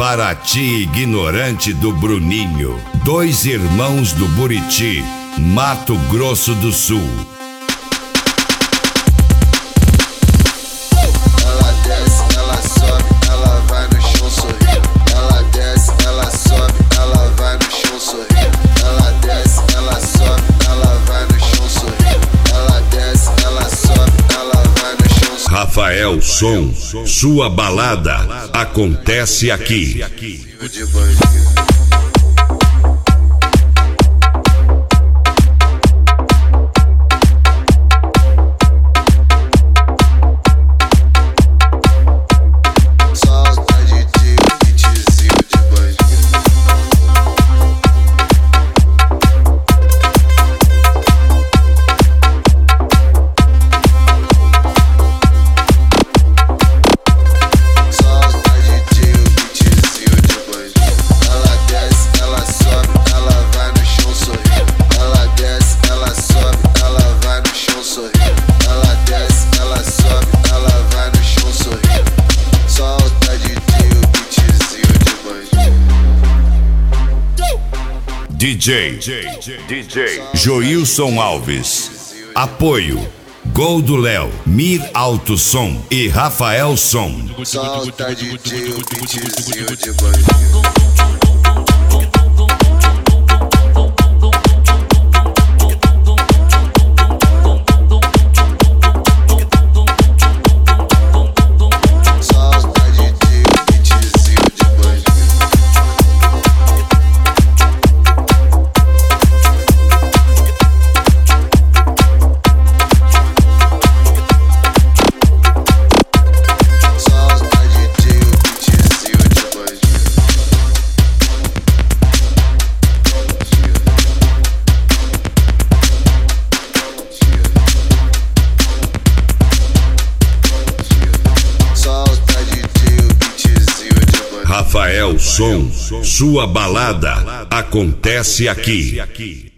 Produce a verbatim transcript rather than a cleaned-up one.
Paraty ignorante do Bruninho. Dois irmãos do Buriti, Mato Grosso do Sul. Ela desce, ela sobe, ela vai no chão sorrindo. Ela desce, ela sobe, ela vai no chão sorrindo. Ela desce, ela sobe, ela vai no chão sorrindo. Ela desce, ela sobe, ela vai no chão sorrindo. Rafael Som, sua balada acontece aqui. De bandido. D J, D J Joilson Alves. Apoio Gol do Léo, Mir Alto Som e Rafael Som. Solta D J, o beatzinho de bandido. Rafael Som, sua balada acontece aqui.